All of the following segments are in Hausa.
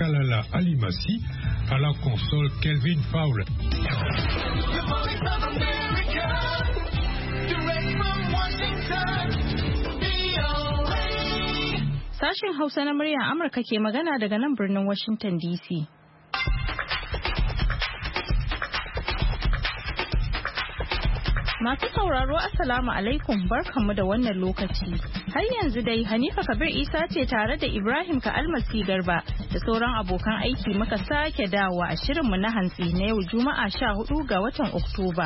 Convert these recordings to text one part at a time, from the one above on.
Kalala Alimasi, à la console Kelvin Fowler. Sashen Hausa na muryar Amurka ke magana daga nan birnin Washington DC. Masu sauraro Assalamu alaikum, barkanmu da wannan lokaci. Har yanzu dai Hanifa Kabir Isa ce tare da Ibrahim Ka'almasi Garba da sauran abokan aiki muka sake dawowa a shirinmu na hantsi na yau Juma'a 14 ga watan Oktoba.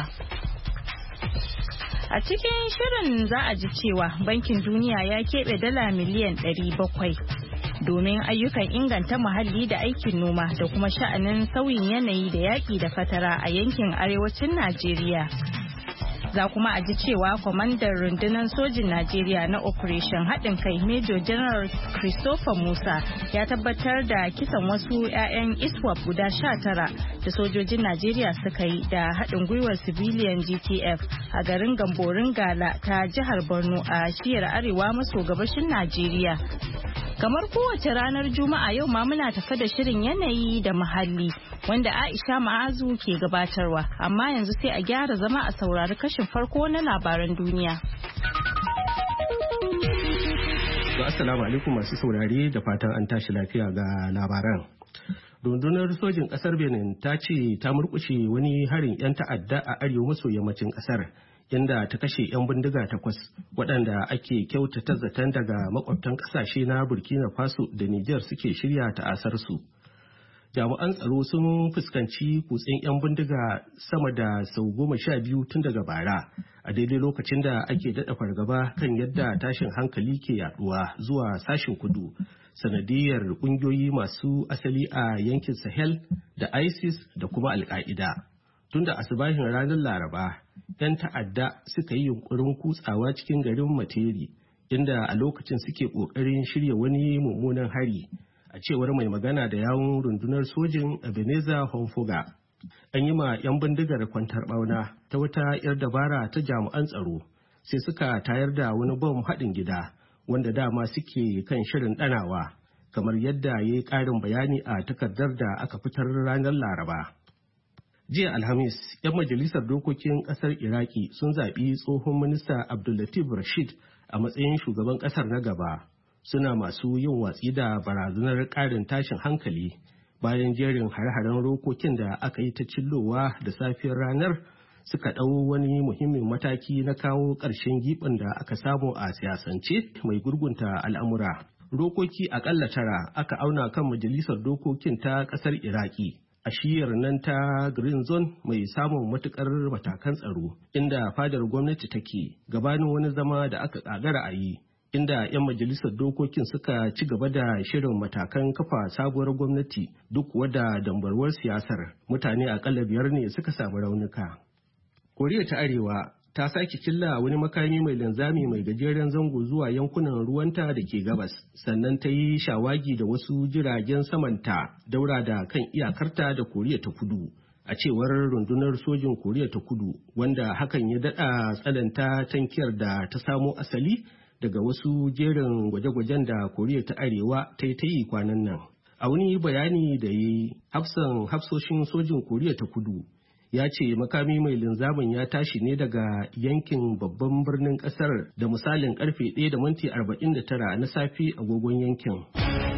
A cikin shirin za a ji cewa Bankin Duniya ya keɓe dala miliyan 700 domin ayyukan inganta muhalli da aikin noma da kuma sha'anin sauyin yanayi da yaƙi da fatara a yankin arewacin Najeriya. Za kuma a ji cewa kwamandan rundunar sojin Najeriya na Operation haɗin kai Major General Christopher Musa ya tabbatar da kisan wasu 'ya'yan ISWAP guda 19 da sojojin Najeriya suka yi da haɗin gwiwar civilian GTF a garin Gamborin Gala ta jihar Borno a shiyar arewa maso gabashin Najeriya. Kamar kowace ranar Juma'a yau ma muna tafe da shirin yanayi da muhalli wanda Aisha Ma'azu ke gabatarwa, amma yanzu sai a gyara zama a saurari kashin farko na labaran duniya. Assalamu alaikum masu saurare da fatan an tashi lafiya ga labaran. Rundunar sojin kasar Benin ta ce ta murkushe wani harin 'yan ta'adda a arewa maso yammacin kasar, inda ta kashe 'yan bindiga 8 waɗanda ake kyautata zaton daga makwabtan ƙasashe na Burkina Faso da Nijar suke shirya ta'asarsu. Jami'an tsaro sun fuskanci kutsen 'yan bindiga sama da sau 12 tun daga bara, a daidai lokacin da ake daɗa fargaba kan yadda tashin hankali ke yaduwa zuwa sashen kudu sanadiyar ƙungiyoyi masu asali a yankin Sahel da ISIS da kuma Al-Qaida. Tunda asubahin ranar Laraba, 'yan ta'adda suka yi yunkurin kutsawa cikin garin Materi, inda a lokacin suke ƙoƙarin shirya wani mummunan hari, a cewar mai magana da yawun rundunar sojin Ebenezer Honfoga. An yi ma 'yan bindigar kwantar ɓauna ta wata 'yar dabara ta jami'an tsaro, sai suka tayar da wani bom haɗin gida wanda dama suke kan shirin ɗanawa, kamar yadda ya yi ƙarin bayani a takardar da aka fitar ranar Laraba. Jiya Alhamis, 'yan majalisar dokokin ƙasar Iraki sun zaɓi tsohon minista Abdullatif Rashid a matsayin shugaban ƙasar na gaba, suna masu yin watsi da barazanar ƙarin tashin hankali bayan jerin hare-haren rokokin da aka yi ta cillowa da safiyar ranar suka ɗau wani muhimmin mataki na kawo ƙarshen giɓin da aka samu a siyasance mai gurgunta al'amura. Rokoki aƙalla 9 aka auna kan majalisar dokokin ta ƙasar Iraki a shiyar nan ta Green Zone mai samun matukar matakan tsaro, inda fadar gwamnati take gabanin wani zama da aka kagara a yi, inda 'yan majalisar dokokin suka ci gaba da shirin matakan kafa sabuwar gwamnati duk wadda dambarwar siyasar. Mutane akalla 5 ne suka samu raunuka. Koriya ta Arewa ta sake cilla wani makami mai linzami mai gajeren zango zuwa yankunan ruwanta da ke gabas, sannan ta yi shawagi da wasu jiragen samanta daura da kan iyakarta da Koriya ta Kudu, a cewar rundunar sojin Koriya ta Kudu, wanda hakan ya daɗa tsananta tankiyar da ta samo asali daga wasu jerin gwaje-gwajen da Koriya ta Arewa ta yi kwanan nan. A wani bayani da yi, hafsoshin sojin Koriya ta Kudu ya ce makami mai linzamin ya tashi ne daga yankin babban birnin kasar da misalin karfe 1:49 na safe agogon yankin.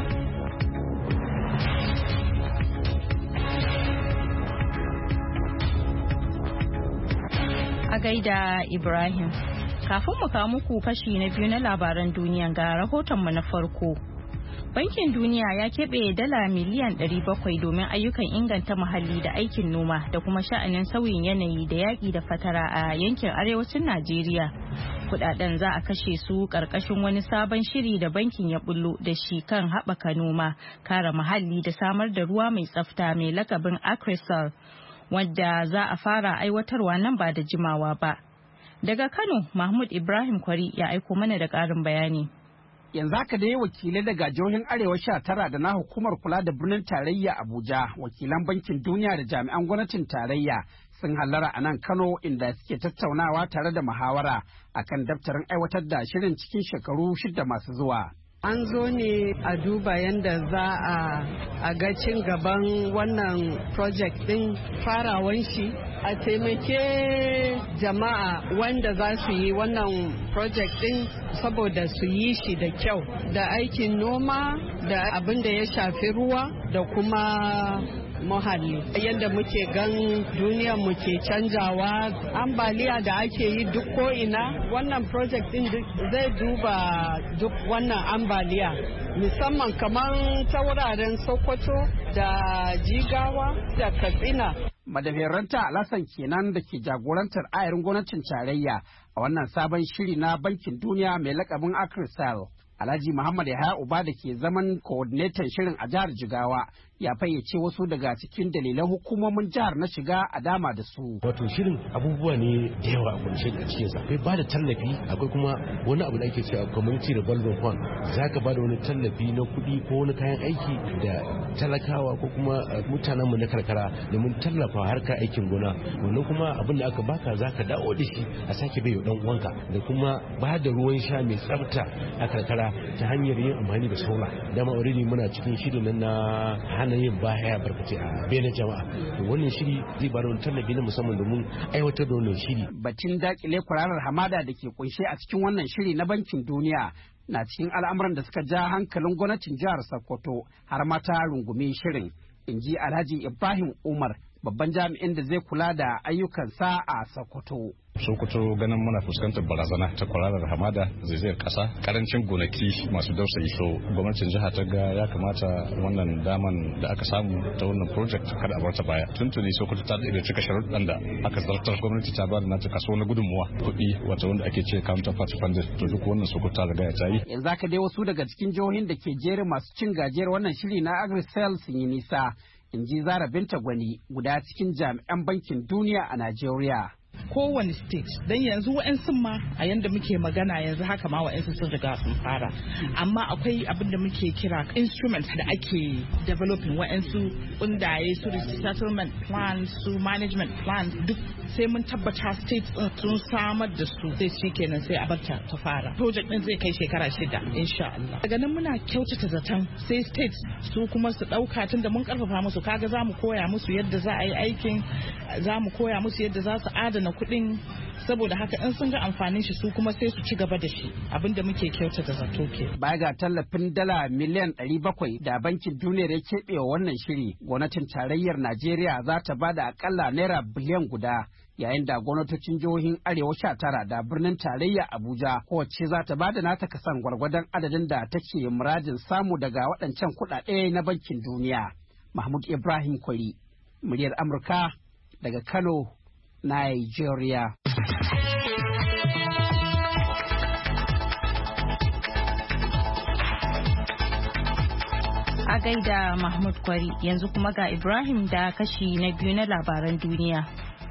A gaida Ibrahim, kafin mu kawo muku kashi na biyu na labaran duniya ga rahotonmu na farko. Bankin Duniya ya keɓe dala miliyan 700 domin ayyukan inganta muhalli da aikin noma da kuma sha'anin sauyin yanayi da yaƙi da fatara a yankin arewacin Najeriya. Kudaden za a kashe su ƙarƙashin wani sabon shiri da bankin ya bullo da shi kan haɓaka noma, kare muhalli da samar da ruwa mai tsafta mai lakabin Akresal, wadda za a fara aiwatarwa nan ba da jimawa ba. Daga Kano, Mahmud Ibrahim Kwari ya aiko mana da ƙarin bayani. Yanzu haka dai wakilai daga jihohin Arewa 19 da na hukumar kula da birnin tarayya Abuja, wakilan bankin duniya da jami'an gwamnatin tarayya sun hallara a nan Kano, inda suke tattaunawa tare da muhawara akan daftarin aiwatar da shirin cikin shekaru 6 masu zuwa. An zo ne a duba yadda za a ga cin gaban wannan project din farawan shi, a taimake jama'a wanda za su yi wannan project din saboda su yi shi da kyau, da aikin noma da abin da ya shafi ruwa da kuma muhalli. Yadda muke gan duniyar mu ke canjawa, ambaliya da ake yi duk ko ina, wannan project din zai duba duk wannan ambaliya, musamman kamar ta wuraren Sokoto da Jigawa da Katsina. Madafiyaranta Alasan kenan da ke jagorantar ayarin gwamnatin tarayya a wannan sabon shiri na bankin duniya mai lakabin Akrisal. Alhaji Muhammad Yahaya Uba da ke zaman coordinator shirin a jihar Jigawa ya fayyace wasu daga cikin dalilan hukumomin jihar na shiga a dama da su. Wato shirin abubuwa ne da yawa a kunshe a cikin sa. Akwai bada tallafi, akwai kuma wani abu da ake cewa community revolving fund. Zaka bada wani tallafi na kuɗi ko wani kayan aiki da talakawa ko kuma mutanenmu na karkara domin tallafa harkar aikin gona. Wannan kuma abin da aka baka zaka dawo da shi a sake bai wa dan uwanka, da kuma ba da ruwan sha mai tsafta a karkara ta hanyar yin amfani da sola. Dama already muna cikin shirin nan na hana yin baya barkace a bayan jama'a. Wannan shiri zai bada wani tallafi na musamman domin aiwatar da wannan shiri. Batun dakile kwararar hamada da ke kunshe a cikin wannan shiri na bankin duniya na cikin al'amuran da suka ja hankalin gwamnatin jihar Sokoto har ma ta rungumi shirin, in ji Alhaji Ibrahim Umar, babban jami'in da zai kula da ayyukansa a Sokoto. Sokoto ganin muna fuskantar barazana ta kwararar hamada, zaizayar kasa, karancin gonaki masu dausayi, so gwamnatin jiha ta ga ya kamata wannan daman da aka samu ta wannan project kada a barta baya. Tuntuni Sokoto ta da cika sharuɗan da aka zartar, gwamnati ta bada nata kaso na gudunmuwa kuɗi wata wanda ake ce counterpart funding, to duk wannan Sokoto ta riga ta yi. Yanzu haka dai wasu daga cikin jihohin da ke jerin masu cin gajiyar wannan shiri na Agrisel sun yi nisa, in ji Zara Binta Gwani, guda cikin jami'an bankin duniya a Najeriya. Kowane state don yanzu wa'yansu ma a yanda muke magana yanzu haka ma wa'yansu sun riga sun fara, amma akwai abin da muke kira instruments da ake developing, wa'yansu kundaye su settlement plans su management plans, duk sai mun tabbata states sun samar da su, sai shi kenan sai a barta ta fara. Project din zai kai shekara 6 insha Allah. Daga nan muna kyautata zaton sai states su kuma su dauka, tun da mun karfafa musu, kaga za mu koya musu yadda za a yi aikin, za mu koya musu yadda za su adana kuɗin, saboda haka in sun ga amfanin shi su kuma sai su ci gaba da shi, abinda muke kyautata zato ke. Baya ga tallafin dala miliyan 700 da bankin duniya ya keɓe wa wannan shiri, gwamnatin tarayyar Najeriya za ta bada akalla naira biliyan 1, yayin da gwamnatocin jihohin Arewa 19 da birnin tarayya Abuja kowace za ta bada nata kasan gwargwadon adadin da take muradin samu daga waɗancan kuɗaɗe na bankin duniya. Mahmud Ibrahim Kwari, muryar Amurka daga Kano, Nigeria. A gaida Mahmud Kwari, yanzu kuma ga Ibrahim da kashi na biyu na labaran duniya.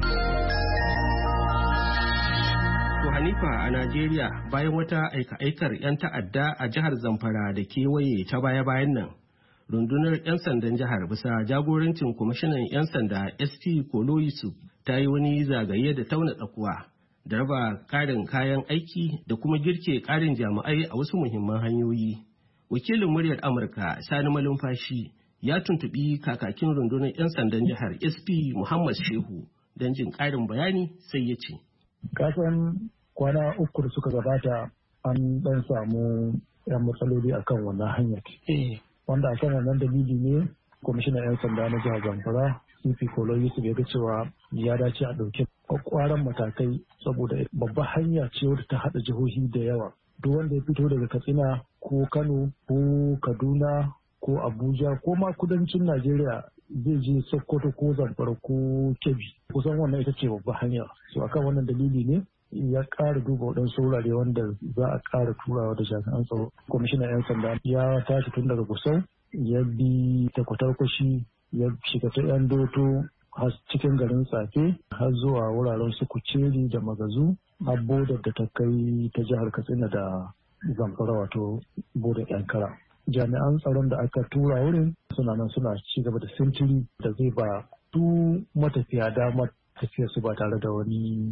To Hanifa, a Najeriya bayan wata aika-aikar 'yan ta'adda a jihar Zamfara da kewaye ta baya-bayan nan, rundunar 'yan sandan jihar bisa jagorancin kwamishinan 'yan sanda SP Kolo Yusuf ta yi wani zagaye da tauna tsakuwa da raba ƙarin kayan aiki da kuma girke ƙarin jami'ai a wasu muhimman hanyoyi. Wakilin muryar Amurka Sani Malumfashi ya tuntuɓi kakakin rundunar 'yan sandan jihar SP Muhammad Shehu don jin ƙarin bayani, sai ya ce. Kasan kwana 3 da suka gabata an ɗan samu 'yan matsaloli akan wannan hanyar. Wanda akan wannan dalili ne kwamishinan 'yan sanda na jihar Zamfara CP Kolo Yusuf ya ga cewa ya dace a ɗauki kwakwaran matakai, saboda babbar hanya ce wadda ta haɗa jihohi da yawa. Duk wanda ya fito daga Katsina ko Kano ko Kaduna ko Abuja ko ma kudancin Najeriya zai je Sokoto ko Zamfara ko Kebbi, kusan wannan ita ce babbar hanya. So akan wannan dalili ne ya ƙara duba waɗansu wurare wanda za a ƙara turawa da jami'an tsaro. Kwamishinan 'yan sanda ya tashi tun daga Gusau, ya bi ta Kwatarkwashi, ya shiga ta 'yan Doto har cikin garin Tsafe, har zuwa wuraren su Kuceri da Magazu, har bodar da ta kai ta jihar Katsina da Zamfara, wato bodar Yankara. Jami'an tsaron da aka tura wurin suna nan suna ci gaba da sintiri da zai ba su matafiya damar tafiyar su ba tare da wani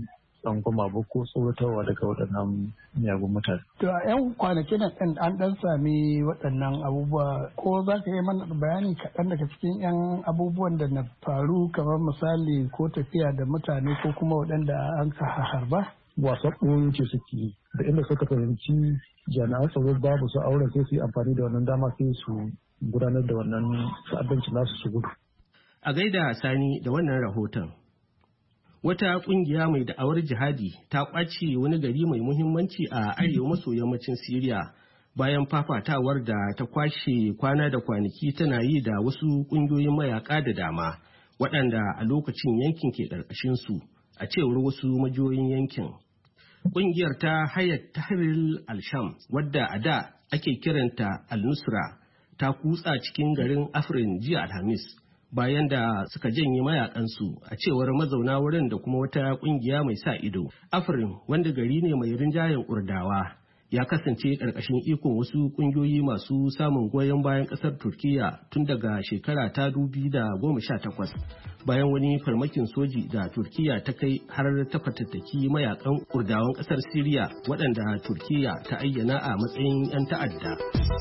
tsangwama ba ko tsoratarwa daga waɗannan miyagun mutane. To a 'yan kwanakin nan an ɗan sami waɗannan abubuwa, ko za ka yi mana bayani kaɗan daga cikin 'yan abubuwan da na faru, kamar misali ko tafiya da mutane ko kuma waɗanda an ka harba? Wasan ɓoyo ce suke yi, da inda suka fahimci jami'an tsaro babu su auren sai su yi amfani da wannan dama sai su gudanar da wannan ta'addanci nasu su gudu. A gaida Sani da wannan rahoton. Wata kungiya mai da'awar jihadi ta ƙwace wani gari mai muhimmanci a arewa maso yammacin Siriya bayan fafatawar da ta kwashe kwana da kwanaki tana yi da wasu ƙungiyoyin mayaka da dama waɗanda a lokacin yankin ke ƙarƙashinsu, a cewar wasu majiyoyin yankin. Ƙungiyar ta Hayat Tahrir al-Sham, wadda a da ake kiranta al-Nusra, ta kutsa cikin garin Afrin jiya Alhamis bayan da suka janye mayakansu, a cewar mazauna wurin da kuma wata ƙungiya mai sa ido. Afrin, wanda gari ne mai rinjayen Kurdawa, ya kasance ƙarƙashin ikon wasu ƙungiyoyi masu samun goyon bayan ƙasar Turkiyya tun daga shekara ta 2018 bayan wani farmakin soji da Turkiyya ta kai har ta fatattaki mayakan Kurdawan ƙasar Siriya waɗanda Turkiyya ta ayyana a matsayin 'yan ta'adda.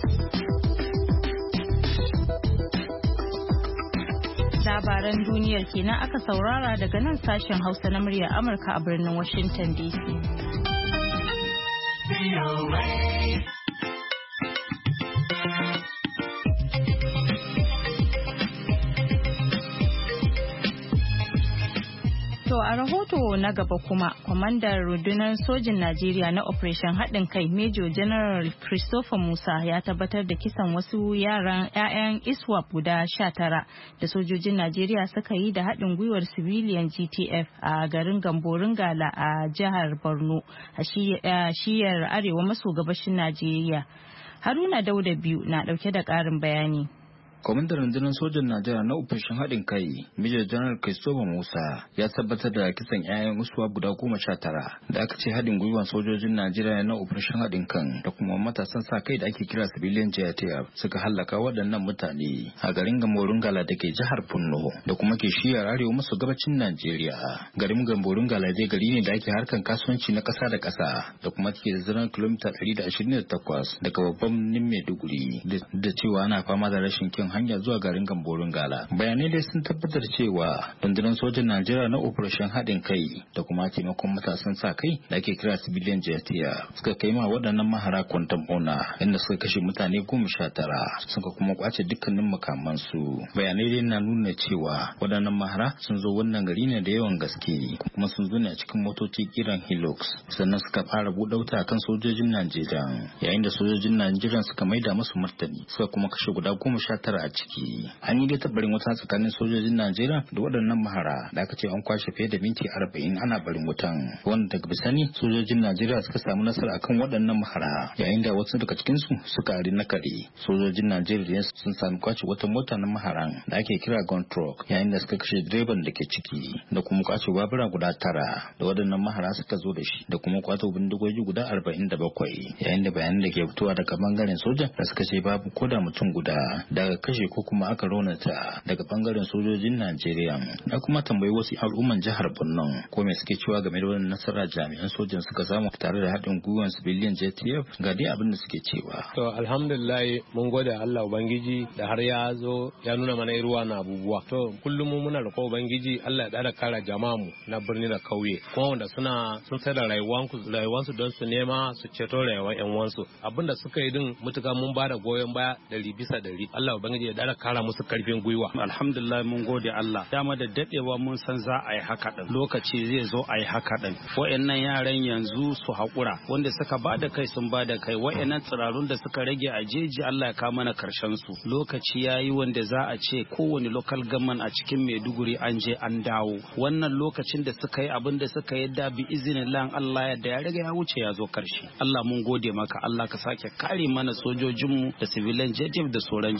Labaran duniyar kenan aka saurara daga nan sashen Hausa na muryar Amurka a birnin Washington DC. To a rahoto na gaba kuma, kwamandan rundunar sojin Najeriya na Operation haɗin kai Major General Christopher Musa ya tabbatar da kisan wasu yaran 'ya'yan ISWAP guda 19 da sojojin Najeriya suka yi da haɗin gwiwar civilian GTF a garin Gamborin Gala a jihar Borno a shiyar arewa maso gabashin Najeriya. Haruna Dauda biyu na ɗauke da ƙarin bayani. Kwamandan rundunar sojan Najeriya na ofishin haɗin kai, Major General Christopher Musa ya tabbatar da kisan 'ya'yan usuwa guda 19 da aka ce haɗin gwiwar sojojin Najeriya na ofishin haɗin kan da kuma matasan sa kai da ake kira civilian JTF suka hallaka waɗannan mutane a garin Gamborin Gala da ke jihar Borno da kuma ke shiyar arewa maso gabacin Najeriya. Garin Gamborin Gala dai gari ne da ake harkan kasuwanci na ƙasa da ƙasa da kuma take da zaran kilomita 128 daga babban birnin Maiduguri, da cewa ana fama da rashin kyan hanya zuwa garin Gamborin Gala. Bayanai dai sun tabbatar cewa rundunar sojan Najeriya na operation haɗin kai da kuma taimakon matasan sa kai da ake kira civilian JTF suka kai ma waɗannan mahara kwantan ona inda suka kashe mutane 19 suka kuma kwace dukkanin makamansu. Bayanai dai na nuna cewa waɗannan mahara sun zo wannan gari ne da yawan gaske kuma sun zo ne a cikin motoci kiran Hilux, sannan suka fara buɗe wuta kan sojojin Najeriya, yayin da sojojin Najeriya suka maida musu martani suka kuma kashe guda 19 a ciki. An yi dai tabbarin wata tsakanin sojojin Najeriya da waɗannan mahara da aka ce an kwashe fiye da minti 40 ana barin wutan, wanda daga bisani sojojin Najeriya suka samu nasara akan waɗannan mahara, yayin da wasu daga cikin su suka ari na kare. Sojojin Najeriya sun sami kwace wata mota na maharan da ake kira gun truck, yayin da suka kashe direban da ke ciki da kuma kwace babura guda 9 da waɗannan mahara suka zo da shi da kuma kwato bindigogi guda 47, yayin da bayanan da ke fitowa daga bangaren soja da suka ce babu koda mutum guda daga kashe ko kuma aka raunata daga bangaren sojojin Najeriya. Na kuma tambayi wasu al'umman jihar Borno ko me suke cewa game da wannan nasara jami'an sojan suka samu tare da haɗin gwiwar civilian JTF, ga dai abin da suke cewa. To alhamdulillah mun gode Allah Ubangiji da har ya zo ya nuna mana ruwa na abubuwa. To kullum mu muna roƙo Ubangiji Allah ya dada kara jama'a mu na birni da kauye kuma wanda sun sai da rayuwansu don su nema su ceto rayuwar ƴan uwansu. Abin da suka yi din mutuka mun bada goyon baya 100%. Allah Ubangiji ya dada kara musu karfin gwiwa. Alhamdulillah mun gode Allah. Dama da dadewa mun san za a yi haka din. Lokaci zai zo a yi haka din. Wa'annan yaran yanzu su haƙura wanda suka bada kai sun bada kai. Wa'annan tsirarun da suka rage a jeji Allah ya kawo mana karshen su. Lokaci yayi wanda za a ce kowane local government a cikin Maiduguri an je an dawo. Wannan lokacin da suka yi abin da suka yadda bi iznillah Allah ya da ya riga ya wuce ya zo karshe. Allah mun gode maka. Allah ka sake kare mana sojojinmu da civilian JTF da sauran jama'a.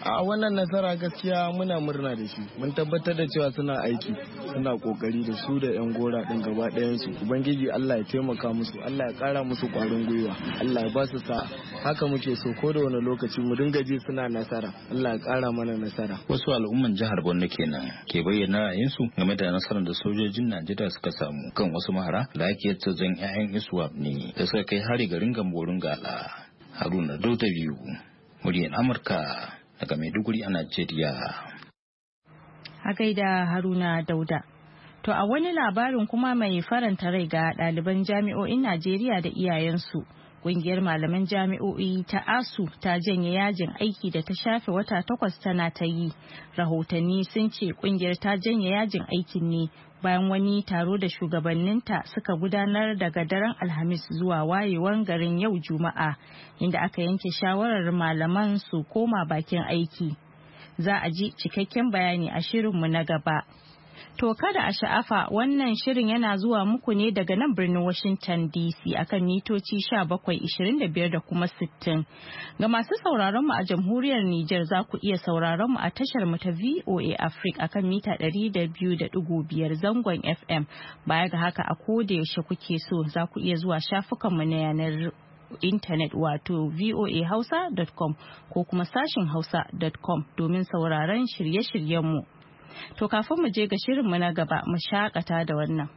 A wannan nasara gaskiya muna murna da shi. Mun tabbatar da cewa suna aiki, suna kokari da su da 'yan gora din gaba ɗayan su. Ubangiji Allah ya taimaka musu, Allah ya ƙara musu ƙwarin gwiwa, Allah ya ba su sa'a. Haka muke so ko da wani lokaci mu dinga ji suna nasara. Allah ya ƙara mana nasara. Wasu al'umman jihar Borno kenan ke bayyana ra'ayinsu game da nasarar da sojojin Najeriya suka samu kan wasu mahara da ake zan 'ya'yan ISWAP ne da suka kai hari garin Gamborun Gala. Haruna Dauda biyu, muryar Amurka daga Maiduguri a Najeriya. A gaida Haruna Dauda. To a wani labarin kuma mai faranta rai ga ɗaliban jami'o'in Najeriya da iyayensu. Ƙungiyar malaman jami'o'i ta ASU ta janye yajin aiki da ta shafe wata 8 tana ta yi. Rahotanni sun ce ƙungiyar ta janye yajin aikin ne bayan wani taro da shugabanninta suka gudanar daga daren Alhamis zuwa wayewar garin yau Juma'a, inda aka yanke shawarar malaman su koma bakin aiki. Za a ji cikakken bayani a shirinmu na gaba. To kada a sha'afa, wannan shirin yana zuwa muku ne daga nan birnin Washington DC akan mitoci 1725 da kuma 60. Ga masu sauraron mu a jamhuriyar Nijar za ku iya sauraron mu a tashar mu ta VOA Africa akan mita 200.5 zangon FM. Baya ga haka a koda yaushe kuke so za ku iya zuwa shafukan mu na yanar intanet wato voahausa.com ko kuma sashin hausa.com domin sauraron shirye-shiryenmu. To kafin mu je ga shirinmu na gaba mu shakata da wannan.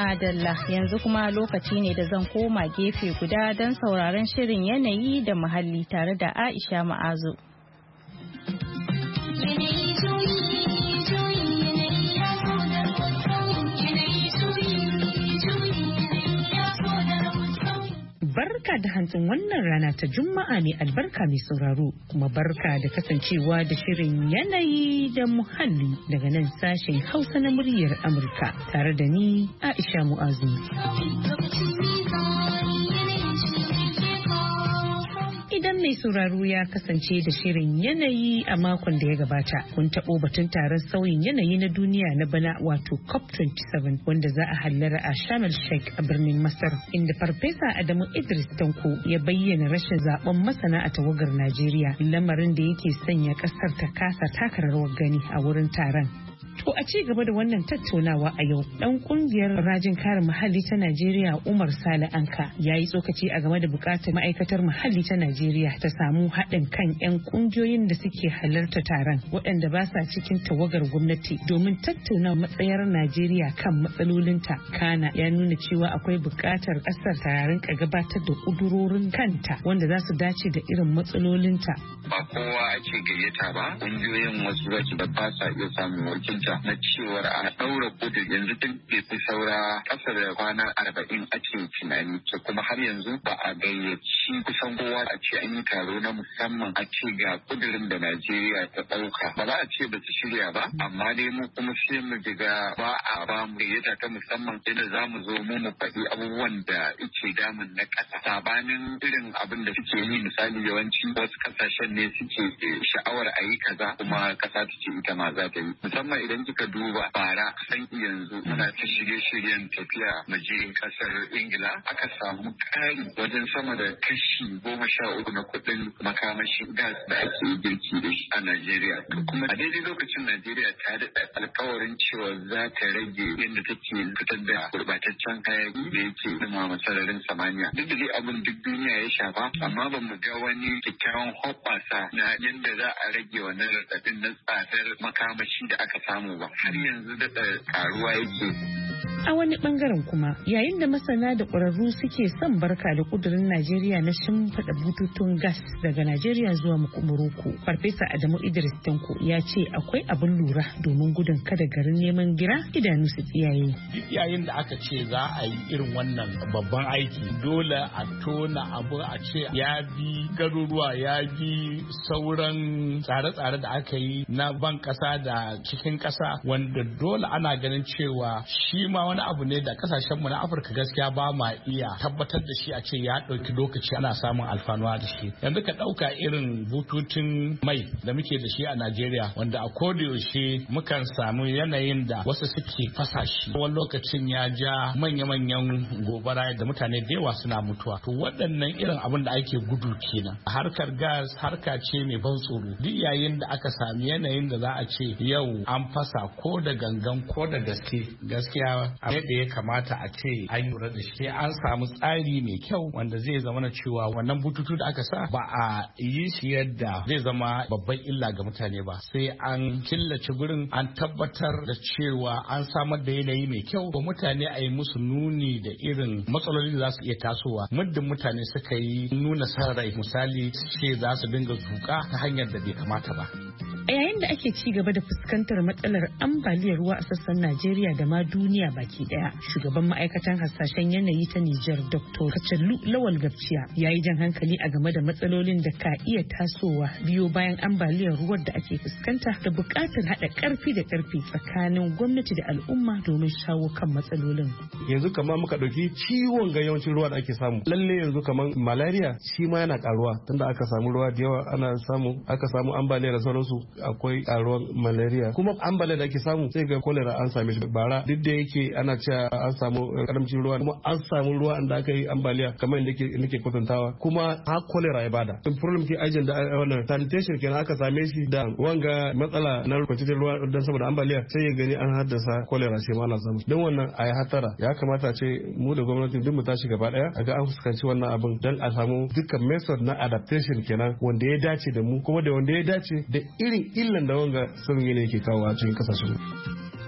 Madalla yanzu kuma lokaci ne da zan koma gefe guda don sauraron shirin yanayi da muhalli tare da Aisha Ma'azu. Barka da hantsin wannan rana ta Juma'a mai albarka mai sauraro, kuma barka da kasancewa da shirin yanayi da muhalli daga nan sashen Hausa na muryar Amurka tare da ni Aisha Mu'azu. Idan mai sauraro ya kasance da shirin yanayi a makon da ya gabata, kun taɓo batun taron sauyin yanayi na duniya na bana wato COP27 wanda za a hallara a Sharm el-Sheikh a birnin Masar, inda Farfesa Adamu Idris Tanko ya bayyana rashin zaben masana a tawagar Najeriya, lamarin da yake sanya ƙasar ta kasa taka rawar gani a wurin taron. To a ci gaba da wannan tattaunawa a yau, dan kungiyar rajin kare muhalli ta Najeriya Umar Sale Anka ya yi tsokaci a game da bukatar ma'aikatar muhalli ta Najeriya ta samu haɗin kan 'yan kungiyoyin da suke halarta taron waɗanda ba sa cikin tawagar gwamnati domin tattauna matsayar Najeriya kan matsalolinta. Kana ya nuna cewa akwai bukatar ƙasar ta rinka gabatar da ƙudurorin kanta wanda za su dace da irin matsalolinta. Ba kowa ake gayyata ba, kungiyoyin wasu wasu da ba sa iya samun wakilci na cewar a ɗaura kudu yanzu duk bai fi saura ƙasa da kwana 40 ake tunani, to kuma har yanzu ba a gayyaci kusan kowa a ce an yi taro na musamman a ce ga kudirin da Najeriya ta ɗauka. Ba za a ce ba su shirya ba, amma dai mu kuma sai mu diga ba a ba mu gayyata ta musamman inda za mu zo mu faɗi abubuwan da ke damun na ƙasa. Sabanin irin abin da suke yi, misali yawanci wasu ƙasashen ne suke sha'awar a yi kaza kuma ƙasa ta ce ita ma za ta yi. Musamman idan kika duba bara kusan yanzu muna ta shirye-shiryen tafiya maje kasar Ingila, aka samu ƙari wajen sama da kashi 13 na kuɗin makamashin gas da ake girki da shi a Najeriya. Kuma a daidai lokacin Najeriya ta daɗa alkawarin cewa za ta rage yadda take fitar da gurɓataccen hayaki da yake dumama sararin samaniya. Duk da dai abin duk duniya ya shafa, amma ba mu ga wani kyakkyawan hoɓɓasa na yadda za a rage wannan raɗaɗin na tsadar makamashi da aka samu ba, har yanzu da karuwa yake. A wani bangaren kuma, yayin da masana da ƙwararru suke son barka da ƙudurin Najeriya na shimfiɗa bututun gas daga Najeriya zuwa Morocco, Farfesa Adamu Idris Tanko ya ce akwai abin lura domin gudun kada garin neman gira idanu su tsiyaye. Duk yayin da aka ce za a yi irin wannan babban aiki, dole a tona abu a ce ya bi garuruwa, ya bi sauran tsare-tsare da aka yi na ban ƙasa da cikin ƙasa, wanda dole ana ganin cewa shi ma wani abu ne da kasashenmu na Afirka gaskiya ba ma iya tabbatar da shi a ce ya ɗauki lokaci ana samun alfanuwa da shi. Yanzu ka ɗauka irin bututun mai da muke da shi a Najeriya, wanda a kodayaushe mukan samu yanayin da wasu suke fasa shi. Wani lokacin ya ja manya-manyan gobara da mutane da yawa suna mutuwa. To waɗannan irin abin da ake gudu kenan. Harkar gas harka ce mai ban tsoro. Duk yayin da aka sami yanayin da za a ce yau an fasa ko da gangan ko da gaskiya abin da ya kamata a ce an lura da shi, an samu tsari mai kyau wanda zai zama na cewa wannan bututu da aka sa ba a yi shi yadda zai zama babban illa ga mutane ba, sai an killace gurin, an tabbatar da cewa an samar da yanayi mai kyau ga mutane, a yi musu nuni da irin matsaloli da za su iya tasowa muddin mutane suka yi nuna sa rai, misali ce za su dinga zuƙa ta hanyar da bai kamata ba. A yayin da ake ci gaba da fuskantar matsalar ambaliyar ruwa a sassan Najeriya da ma duniya baki daya, shugaban ma'aikatan hasashen yanayi ta Nijar Dr. Kacallu Lawal Gabciya ya yi jan hankali a game da matsalolin da ka iya tasowa biyo bayan ambaliyar ruwan da ake fuskanta da buƙatar haɗa ƙarfi da ƙarfi tsakanin gwamnati da al'umma domin shawo kan matsalolin. Yanzu kamar muka ɗauki ciwon ga yawancin ruwa da ake samu, lalle yanzu kamar malaria shi ma yana karuwa tunda aka samu ruwa da yawa, aka samu ambaliya da sauransu, akwai karuwar malaria. Kuma ambaliya da ake samu sai ga cholera an same shi bara, duk da yake ana cewa an samu karamcin ruwa, kuma an samu ruwa da aka yi ambaliya kamar yadda nake kwatantawa, kuma ha cholera ya bada. Problem ke ajin da wannan sanitation kenan aka same shi da wanga matsala na kwanciyar ruwa don saboda ambaliya, sai ya gani an haddasa cholera sai ma ana samu. Don wannan a yi hatara, ya kamata ce mu da gwamnati duk mu tashi gaba daya a ga an fuskanci wannan abin don a samu dukkan method na adaptation kenan wanda ya dace da mu, kuma da wanda ya dace da irin illan da wanga sauyin yanayi ke kawo a cikin kasashen.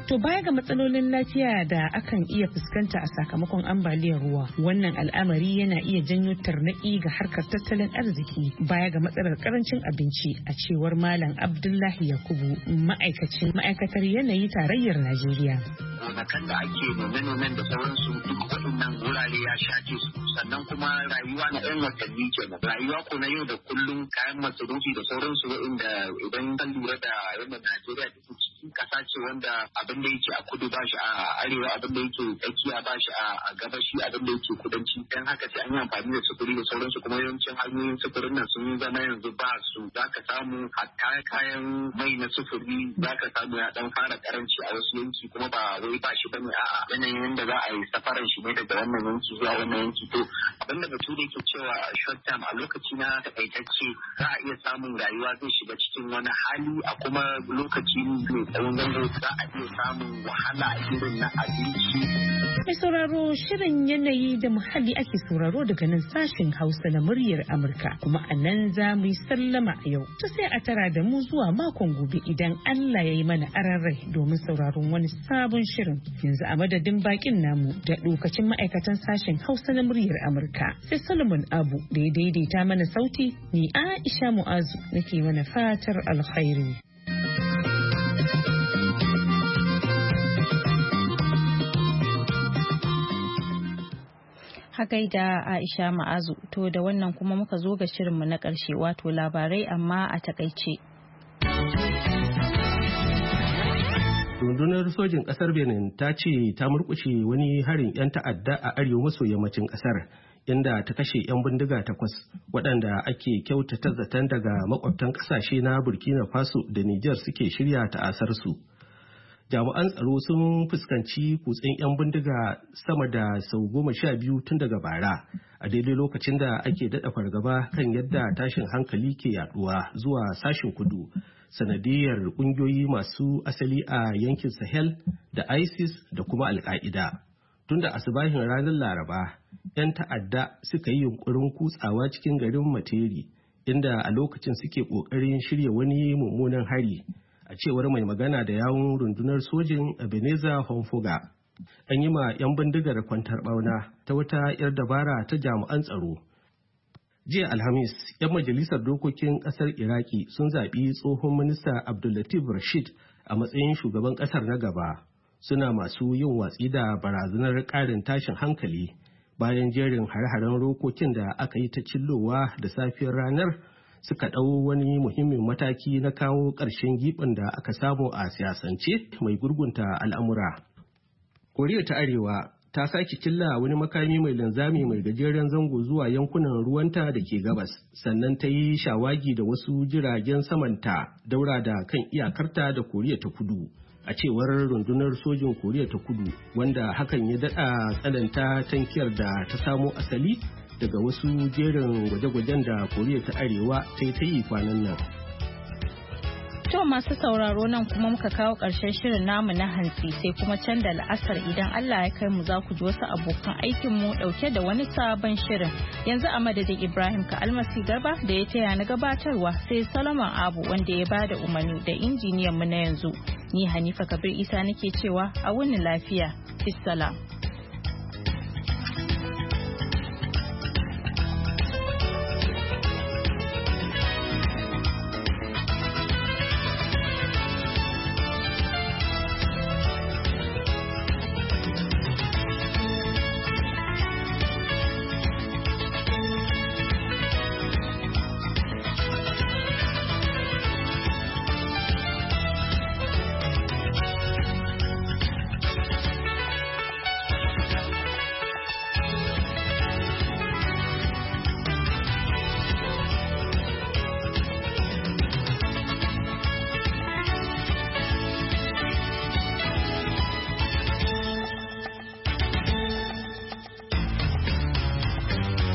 To baya ga matsalolin lafiya da akan iya fuskanta a sakamakon ambaliyar ruwa, wannan al'amari yana iya janyo tarnaƙi ga harkar tattalin arziki baya ga matsalar karancin abinci, a cewar Malam Abdullahi Yakubu, ma'aikatar yanayi tarayyar Najeriya. Gonakan da ake nome-nomen da sauransu duk waɗannan wurare ya shafe su, sannan kuma rayuwa na 'yan watanni kenan. Rayuwa ko na yau da kullum, kayan masarufi da sauransu waɗanda idan kan lura da yadda Najeriya take ciki, ƙasa ce wanda abin da yake a kudu ba shi a arewa, abin da yake tsakiya ba shi a gabashi, abin da yake kudanci. Dan haka sai an yi amfani da sufuri da sauransu, kuma yawancin hanyoyin sufurin nan sun zama yanzu ba su. Za ka samu hatta kayan mai na sufuri za ka samu ya dan fara karanci a wasu yanki, kuma ba wai ba shi bane a'a yanayin da za a yi safaran shi ne daga wannan yanki zuwa wannan yanki. To abin da bature ke cewa short term, a lokaci na takaitacce za a iya samun rayuwa zai shiga cikin wani hali, a kuma lokaci mai tsawon zango za a iya samun wahala irin na abinci. Mai sauraro, shirin yanayi da muhalli ake sauraro daga nan sashen Hausa na muryar Amurka, kuma a nan za mu yi sallama a yau. To sai a tara da mu zuwa makon gobe idan Allah ya yi mana aran rai domin sauraron wani sabon shirin. Yanzu a madadin bakin namu da lokacin ma'aikatan sashen Hausa na muryar Amurka, sai Solomon Abu da ya daidaita mana sauti, ni Aisha Mu'azu nake mana fatar alkhairi. Gaida Aisha Ma'azu. To da wannan kuma muka zo ga shirinmu na ƙarshe, wato labarai amma a takaice. Rundunar sojin ƙasar Benin ta ce ta murƙushe wani harin 'yan ta'adda a arewa maso yammacin ƙasar, inda ta kashe 'yan bindiga 8 waɗanda ake kyautata zaton daga makwabtan ƙasashe na Burkina Faso da Nijar suke shirya ta'asarsu. Jami'an tsaro sun fuskanci kutsen 'yan bindiga sama da sau 12 tun daga bara, a daidai lokacin da ake daɗa fargaba kan yadda tashin hankali ke yaduwa zuwa sashen kudu sanadiyar ƙungiyoyi masu asali a yankin Sahel da ISIS da kuma Al-Qaida. Tun da asibahin ranar Laraba, 'yan ta'adda suka yi yunkurin kutsawa cikin garin Materi, inda a lokacin suke ƙoƙarin shirya wani mummunan hari. A cewar mai magana da yawun rundunar sojin Ebenezer Honfoga, an yi ma 'yan bindigar kwantar ɓauna ta wata 'yar dabara ta jami'an tsaro. Jiya Alhamis, 'yan majalisar dokokin ƙasar Iraki sun zaɓi tsohon minista Abdullatif Rashid a matsayin shugaban ƙasar na gaba, suna masu yin watsi da barazanar ƙarin tashin hankali bayan jerin hare-haren rokokin da aka yi ta cillowa da safiyar ranar suka ɗau wani muhimmin mataki na kawo ƙarshen giɓin da aka samu a siyasance mai gurgunta al'amura. Koriya ta Arewa ta sake cilla wani makami mai linzami mai gajeren zango zuwa yankunan ruwanta da ke gabas, sannan ta yi shawagi da wasu jiragen samanta daura da kan iyakarta da Koriya ta Kudu, a cewar rundunar sojin Koriya ta Kudu, wanda hakan ya daɗa tsananta tankiyar da ta samo asali daga wasu jerin gwaje-gwajen da Koriya ta Arewa ta yi kwanan nan. To masu sauraro, nan kuma muka kawo ƙarshen shirin namu na hantsi, sai kuma can da la'asar idan Allah ya kai mu za ku ji wasu abokan aikin mu ɗauke da wani sabon shirin. Yanzu a madadin Ibrahim Ka'almasi Garba da ya taya na gabatarwa, sai Solomon Abu wanda ya bada umarni da injiniyan mu na yanzu. Ni Hanifa Kabir Isa nake cewa a wuni lafiya. Bissalam.